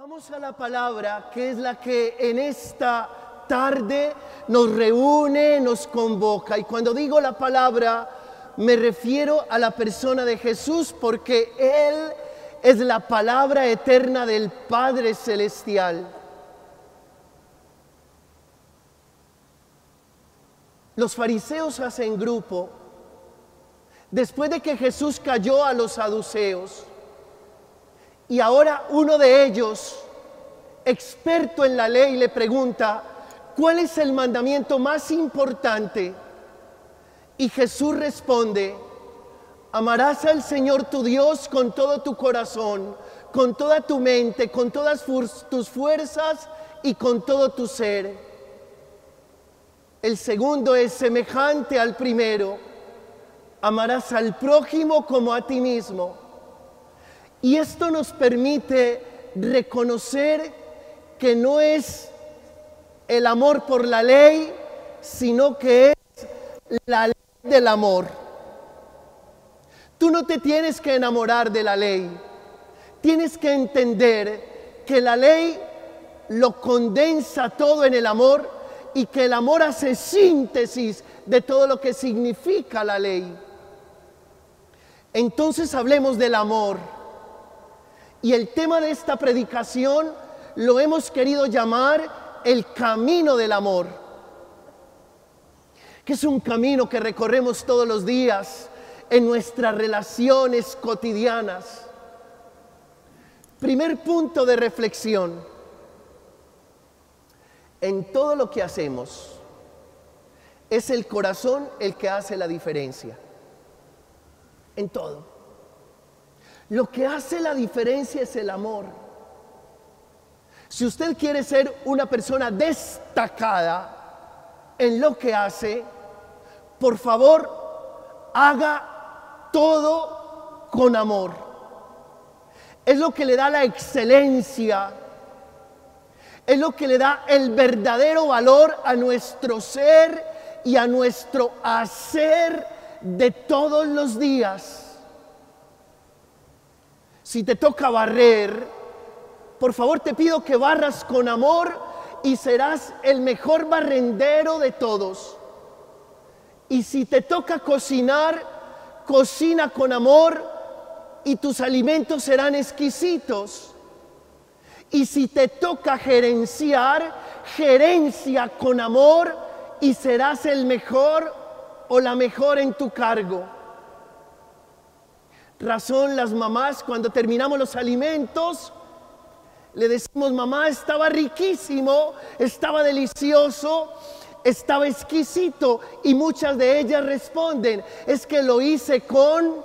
Vamos a la palabra, que es la que en esta tarde nos reúne, nos convoca. Y cuando digo la palabra, me refiero a la persona de Jesús, porque Él es la palabra eterna del Padre Celestial. Los fariseos hacen grupo después de que Jesús cayó a los saduceos. Y ahora uno de ellos, experto en la ley, le pregunta: ¿cuál es el mandamiento más importante? Y Jesús responde: amarás al Señor tu Dios con todo tu corazón, con toda tu mente, con todas tus fuerzas y con todo tu ser. El segundo es semejante al primero: amarás al prójimo como a ti mismo. Y esto nos permite reconocer que no es el amor por la ley, sino que es la ley del amor. Tú no te tienes que enamorar de la ley. Tienes que entender que la ley lo condensa todo en el amor y que el amor hace síntesis de todo lo que significa la ley. Entonces hablemos del amor. Y el tema de esta predicación lo hemos querido llamar el camino del amor, que es un camino que recorremos todos los días en nuestras relaciones cotidianas. Primer punto de reflexión: en todo lo que hacemos es el corazón el que hace la diferencia. En todo. Lo que hace la diferencia es el amor. Si usted quiere ser una persona destacada en lo que hace, por favor, haga todo con amor. Es lo que le da la excelencia, es lo que le da el verdadero valor a nuestro ser y a nuestro hacer de todos los días. Si te toca barrer, por favor te pido que barras con amor y serás el mejor barrendero de todos. Y si te toca cocinar, cocina con amor y tus alimentos serán exquisitos. Y si te toca gerenciar, gerencia con amor y serás el mejor o la mejor en tu cargo. Razón las mamás, cuando terminamos los alimentos, le decimos: mamá, estaba riquísimo, estaba delicioso, estaba exquisito. Y muchas de ellas responden: es que lo hice con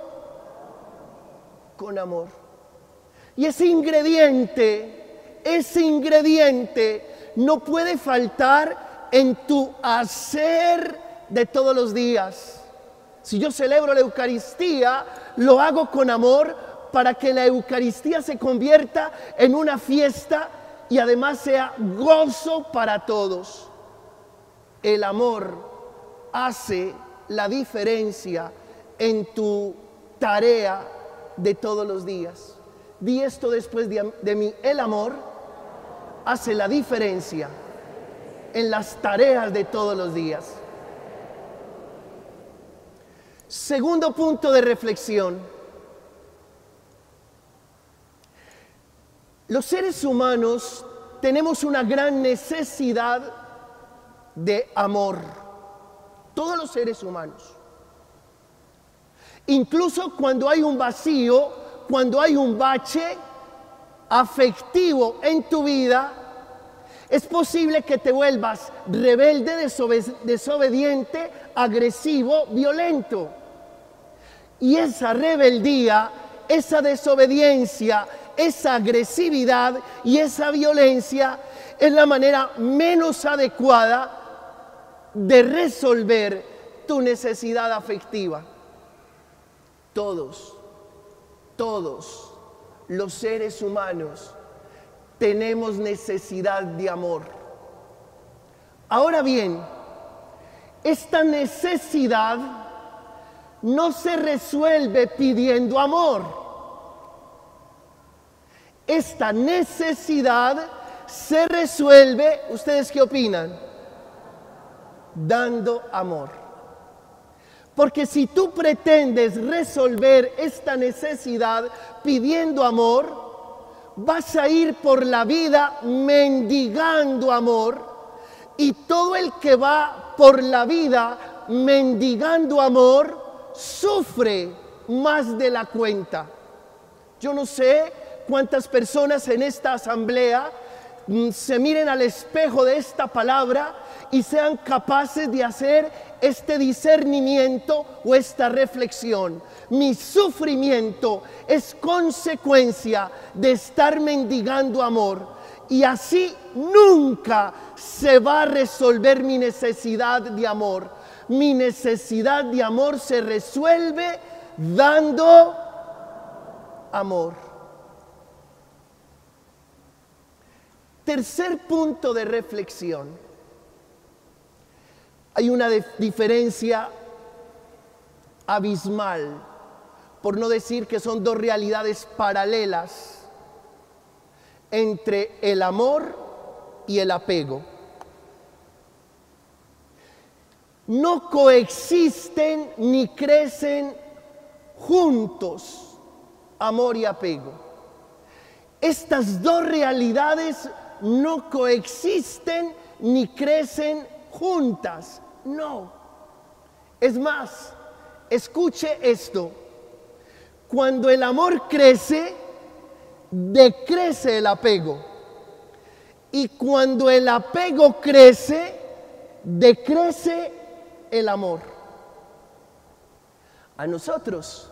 amor. Y ese ingrediente no puede faltar en tu hacer de todos los días. Si yo celebro la Eucaristía, lo hago con amor para que la Eucaristía se convierta en una fiesta y además sea gozo para todos. El amor hace la diferencia en tu tarea de todos los días. Di esto después de mí: el amor hace la diferencia en las tareas de todos los días. Segundo punto de reflexión: los seres humanos tenemos una gran necesidad de amor. Todos los seres humanos. Incluso cuando hay un vacío, cuando hay un bache afectivo en tu vida, es posible que te vuelvas rebelde, desobediente, agresivo, violento. Y esa rebeldía, esa desobediencia, esa agresividad y esa violencia es la manera menos adecuada de resolver tu necesidad afectiva. Todos los seres humanos tenemos necesidad de amor. Ahora bien, esta necesidad no se resuelve pidiendo amor. esta necesidad se resuelve, ¿ustedes qué opinan? Dando amor. Porque si tú pretendes resolver esta necesidad pidiendo amor, vas a ir por la vida mendigando amor, y todo el que va por la vida mendigando amor sufre más de la cuenta. Yo no sé cuántas personas en esta asamblea se miren al espejo de esta palabra y sean capaces de hacer este discernimiento o esta reflexión. Mi sufrimiento es consecuencia de estar mendigando amor, y así nunca se va a resolver mi necesidad de amor. Mi necesidad de amor se resuelve dando amor. Tercer punto de reflexión. Hay una diferencia abismal, por no decir que son dos realidades paralelas, entre el amor y el apego. No coexisten ni crecen juntos amor y apego. Estas dos realidades no coexisten ni crecen juntas, no. Es más, escuche esto: cuando el amor crece, decrece el apego, y cuando el apego crece, decrece el amor. A nosotros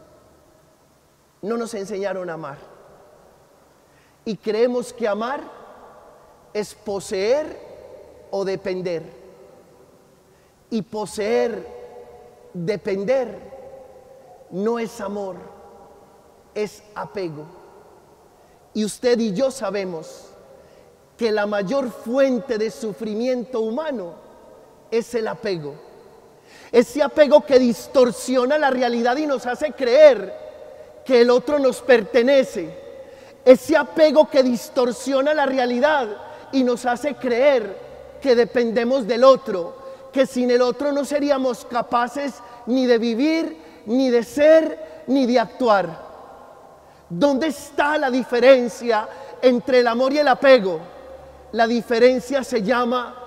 no nos enseñaron a amar, y creemos que amar es poseer o depender. Y poseer, depender, no es amor, es apego. Y usted y yo sabemos que la mayor fuente de sufrimiento humano es el apego. Ese apego que distorsiona la realidad y nos hace creer que el otro nos pertenece. Ese apego que distorsiona la realidad y nos hace creer que dependemos del otro, que sin el otro no seríamos capaces ni de vivir, ni de ser, ni de actuar. ¿Dónde está la diferencia entre el amor y el apego? La diferencia se llama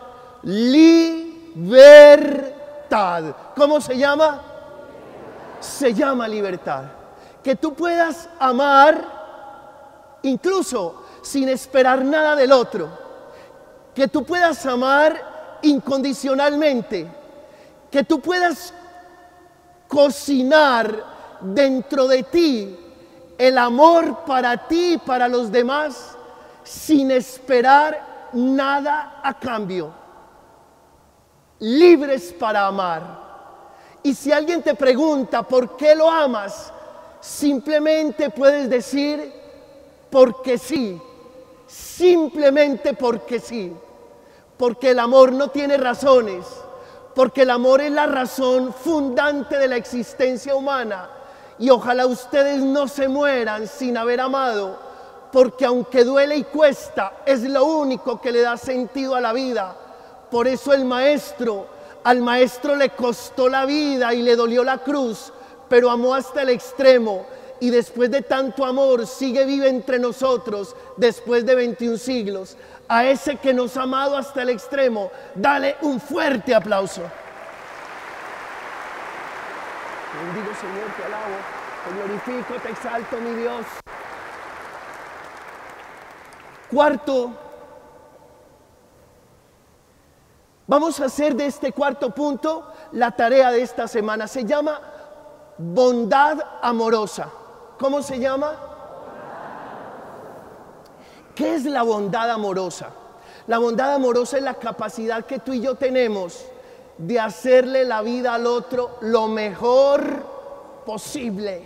libertad. ¿Cómo se llama? Se llama libertad. Que tú puedas amar incluso sin esperar nada del otro. Que tú puedas amar incondicionalmente. Que tú puedas cocinar dentro de ti el amor para ti y para los demás sin esperar nada a cambio. Libres para amar. Y si alguien te pregunta por qué lo amas, simplemente puedes decir porque sí. Simplemente porque sí. Porque el amor no tiene razones. Porque el amor es la razón fundante de la existencia humana. Y ojalá ustedes no se mueran sin haber amado, porque aunque duele y cuesta, es lo único que le da sentido a la vida. Por eso al maestro le costó la vida y le dolió la cruz, pero amó hasta el extremo, y después de tanto amor sigue vivo entre nosotros después de 21 siglos. A ese que nos ha amado hasta el extremo, dale un fuerte aplauso. Te bendigo, Señor, te alabo, te glorifico, te exalto, mi Dios. Cuarto, vamos a hacer de este cuarto punto la tarea de esta semana. Se llama bondad amorosa. ¿Cómo se llama? ¿Qué es la bondad amorosa? La bondad amorosa es la capacidad que tú y yo tenemos de hacerle la vida al otro lo mejor posible.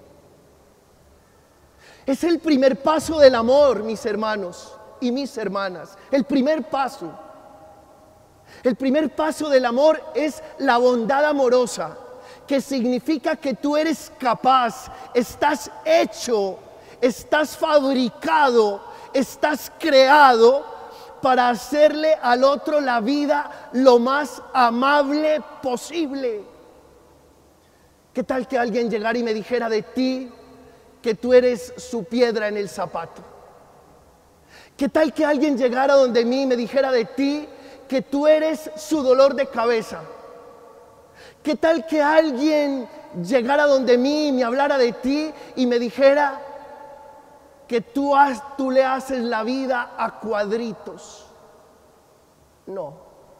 Es el primer paso del amor, mis hermanos y mis hermanas. El primer paso. El primer paso del amor es la bondad amorosa, que significa que tú eres capaz, estás hecho, Estás fabricado, estás creado para hacerle al otro la vida lo más amable posible. ¿Qué tal que alguien llegara y me dijera de ti que tú eres su piedra en el zapato? ¿Qué tal que alguien llegara donde mí y me dijera de ti que tú eres su dolor de cabeza? ¿Qué tal que alguien llegara donde mí y me hablara de ti y me dijera que tú le haces la vida a cuadritos? No,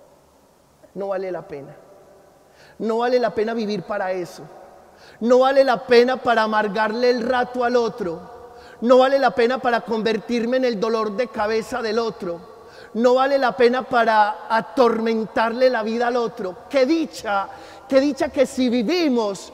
no vale la pena. No vale la pena vivir para eso. No vale la pena para amargarle el rato al otro. No vale la pena para convertirme en el dolor de cabeza del otro. No vale la pena para atormentarle la vida al otro. Qué dicha que si vivimos,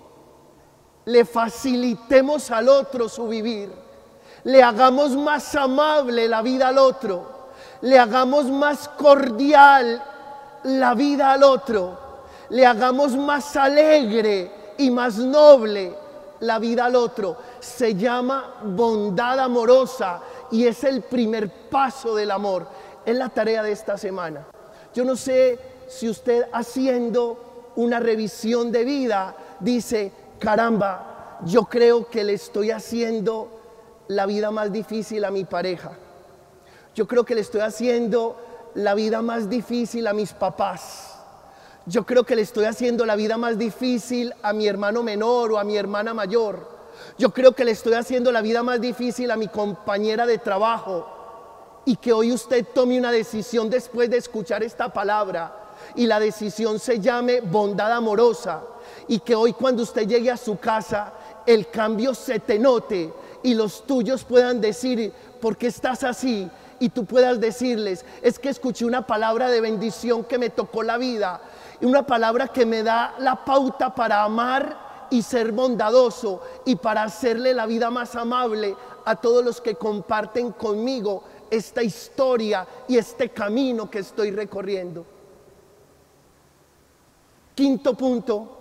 le facilitemos al otro su vivir. Le hagamos más amable la vida al otro. Le hagamos más cordial la vida al otro. Le hagamos más alegre y más noble la vida al otro. Se llama bondad amorosa y es el primer paso del amor. Es la tarea de esta semana. Yo no sé si usted, haciendo una revisión de vida, dice: caramba, yo creo que le estoy haciendo la vida más difícil a mi pareja. Yo creo que le estoy haciendo la vida más difícil a mis papás. Yo creo que le estoy haciendo la vida más difícil a mi hermano menor o a mi hermana mayor. Yo creo que le estoy haciendo la vida más difícil a mi compañera de trabajo. Y que hoy usted tome una decisión después de escuchar esta palabra, y la decisión se llame bondad amorosa. Y que hoy, cuando usted llegue a su casa, el cambio se te note y los tuyos puedan decir: ¿por qué estás así? Y tú puedas decirles: es que escuché una palabra de bendición que me tocó la vida, y una palabra que me da la pauta para amar y ser bondadoso, y para hacerle la vida más amable a todos los que comparten conmigo esta historia y este camino que estoy recorriendo. Quinto punto.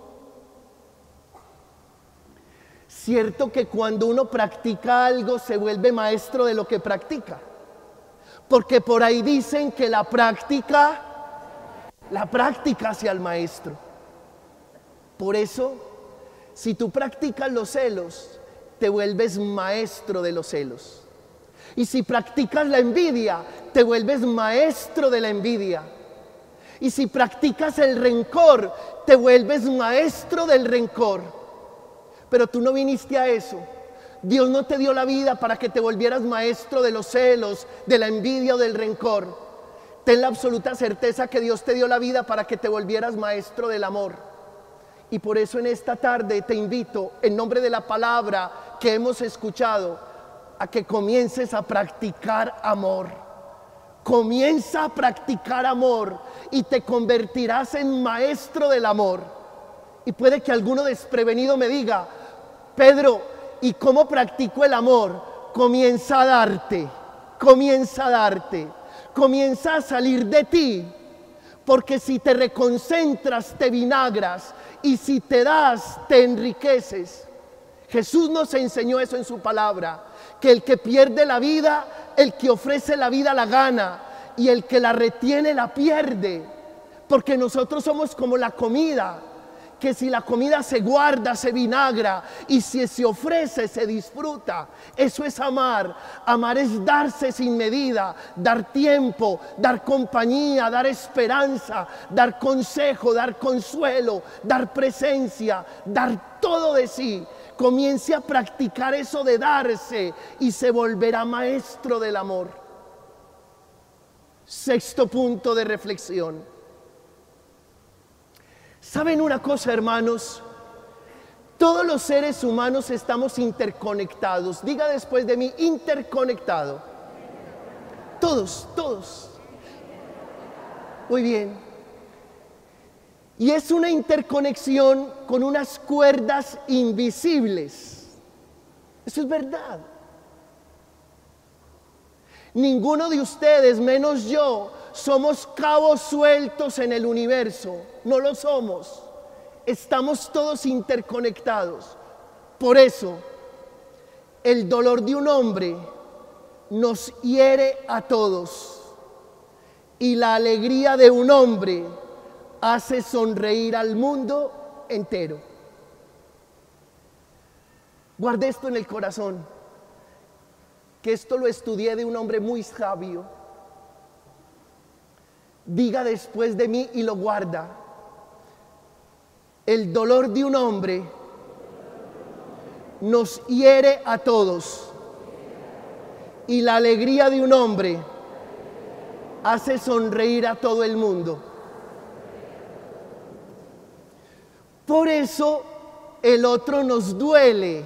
Cierto que cuando uno practica algo se vuelve maestro de lo que practica. Porque por ahí dicen que la práctica hace al maestro. Por eso, si tú practicas los celos, te vuelves maestro de los celos. Y si practicas la envidia, te vuelves maestro de la envidia. Y si practicas el rencor, te vuelves maestro del rencor. Pero tú no viniste a eso. Dios no te dio la vida para que te volvieras maestro de los celos, de la envidia o del rencor. Ten la absoluta certeza que Dios te dio la vida para que te volvieras maestro del amor. Y por eso en esta tarde te invito, en nombre de la palabra que hemos escuchado, a que comiences a practicar amor. Comienza a practicar amor y te convertirás en maestro del amor. Y puede que alguno desprevenido me diga: Pedro, ¿y cómo practico el amor? Comienza a darte, comienza a darte, comienza a salir de ti. Porque si te reconcentras, te vinagras, y si te das, te enriqueces. Jesús nos enseñó eso en su palabra, que el que pierde la vida, el que ofrece la vida la gana, y el que la retiene la pierde. Porque nosotros somos como la comida, que si la comida se guarda, se vinagra, y si se ofrece, se disfruta. Eso es amar. Amar es darse sin medida, dar tiempo, dar compañía, dar esperanza, dar consejo, dar consuelo, dar presencia, dar todo de sí. Comience a practicar eso de darse y se volverá maestro del amor. Sexto punto de reflexión. ¿Saben una cosa, hermanos? Todos los seres humanos estamos interconectados. Diga después de mí: interconectado. Todos, todos. Muy bien. Y es una interconexión con unas cuerdas invisibles. Eso es verdad. Ninguno de ustedes, menos yo, somos cabos sueltos en el universo. No lo somos. Estamos todos interconectados. Por eso, El dolor de un hombre nos hiere a todos y la alegría de un hombre hace sonreír al mundo entero. Guarde esto en el corazón, que esto lo estudié de un hombre muy sabio. Diga después de mí y lo guarda: el dolor de un hombre nos hiere a todos y la alegría de un hombre hace sonreír a todo el mundo. Por eso el otro nos duele.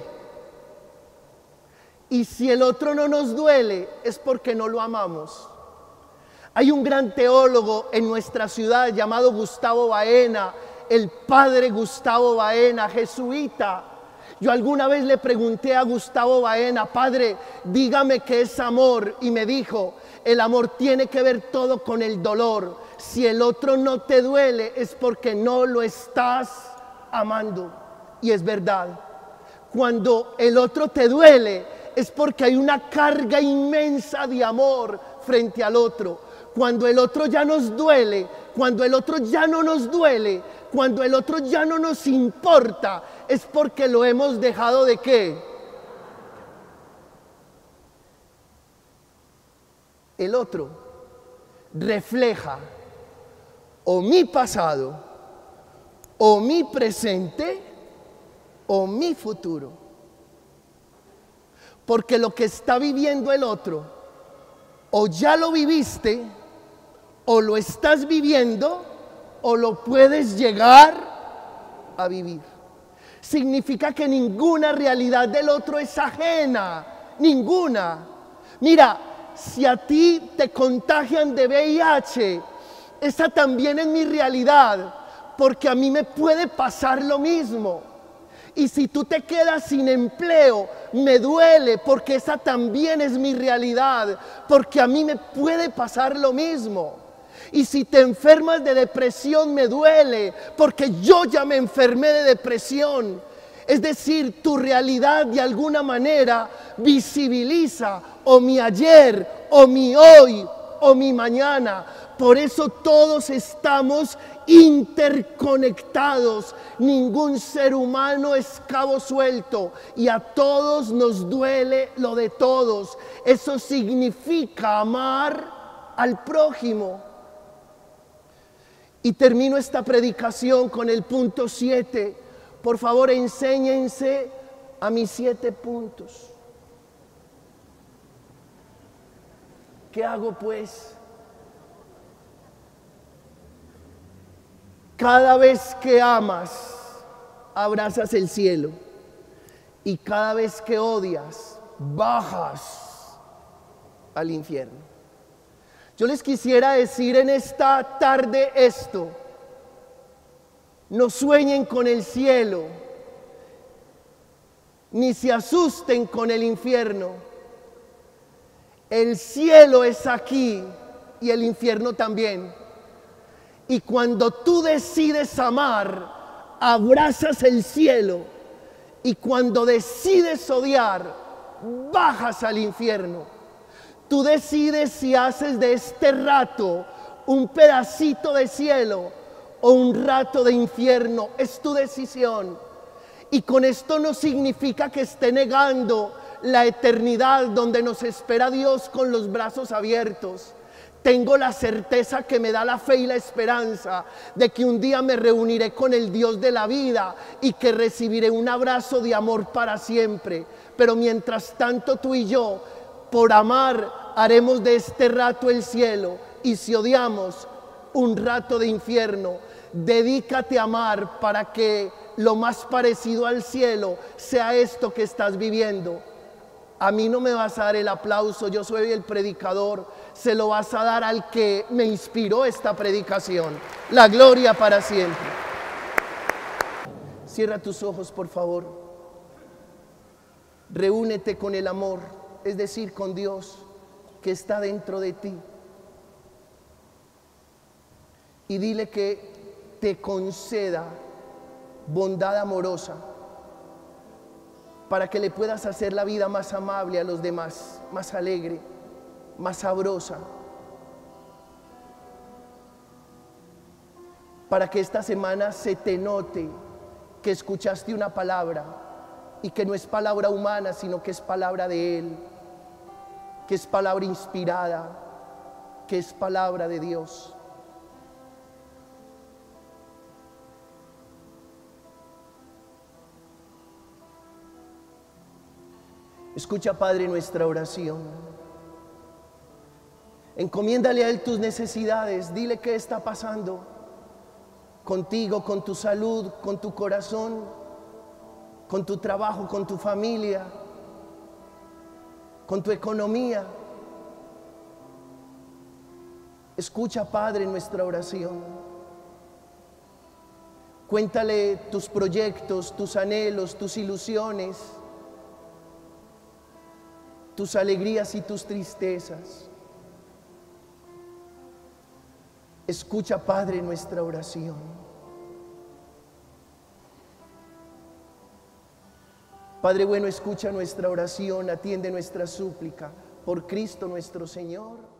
Y si el otro no nos duele, es porque no lo amamos. Hay un gran teólogo en nuestra ciudad llamado Gustavo Baena, el padre Gustavo Baena, jesuita. Yo alguna vez le pregunté a Gustavo Baena: padre, dígame qué es amor. Y me dijo: el amor tiene que ver todo con el dolor. Si el otro no te duele, es porque no lo estás amando. Y es verdad. Cuando el otro te duele, es porque hay una carga inmensa de amor frente al otro. Cuando el otro ya nos duele, cuando el otro ya no nos duele, cuando el otro ya no nos importa, es porque lo hemos dejado de ¿qué? El otro refleja o mi pasado, o mi presente, o mi futuro. Porque lo que está viviendo el otro, o ya lo viviste, o lo estás viviendo, o lo puedes llegar a vivir. Significa que ninguna realidad del otro es ajena, ninguna. Mira, si a ti te contagian de VIH, esa también es mi realidad, porque a mí me puede pasar lo mismo. Y si tú te quedas sin empleo, me duele, porque esa también es mi realidad, porque a mí me puede pasar lo mismo. Y si te enfermas de depresión, me duele, porque yo ya me enfermé de depresión. Es decir, tu realidad de alguna manera visibiliza o mi ayer, o mi hoy, o mi mañana. Por eso todos estamos interconectados. Ningún ser humano es cabo suelto y a todos nos duele lo de todos. Eso significa amar al prójimo. Y termino esta predicación con el punto 7. Por favor, enséñense a mis 7 puntos. ¿Qué hago pues? Cada vez que amas, abrazas el cielo. Y cada vez que odias, bajas al infierno. Yo les quisiera decir en esta tarde esto: no sueñen con el cielo, ni se asusten con el infierno. El cielo es aquí y el infierno también. Y cuando tú decides amar, abrazas el cielo. Y cuando decides odiar, bajas al infierno. Tú decides si haces de este rato un pedacito de cielo o un rato de infierno. Es tu decisión. Y con esto no significa que esté negando la eternidad donde nos espera Dios con los brazos abiertos. Tengo la certeza que me da la fe y la esperanza de que un día me reuniré con el Dios de la vida y que recibiré un abrazo de amor para siempre. Pero mientras tanto, tú y yo, por amar, haremos de este rato el cielo, y si odiamos, un rato de infierno. Dedícate a amar para que lo más parecido al cielo sea esto que estás viviendo. A mí no me vas a dar el aplauso, yo soy el predicador, se lo vas a dar al que me inspiró esta predicación. La gloria para siempre. Cierra tus ojos, por favor. Reúnete con el amor, es decir, con Dios que está dentro de ti. Y dile que te conceda bondad amorosa. para que le puedas hacer la vida más amable a los demás, más alegre, más sabrosa. Para que esta semana se te note que escuchaste una palabra y que no es palabra humana, sino que es palabra de Él, que es palabra inspirada, que es palabra de Dios. Escucha, Padre, nuestra oración. Encomiéndale a Él tus necesidades. Dile qué está pasando contigo, con tu salud, con tu corazón, con tu trabajo, con tu familia, con tu economía. Escucha, Padre, nuestra oración. Cuéntale tus proyectos, tus anhelos, tus ilusiones, tus alegrías y tus tristezas. Escucha, Padre, nuestra oración. Padre bueno, escucha nuestra oración, atiende nuestra súplica. Por Cristo nuestro Señor.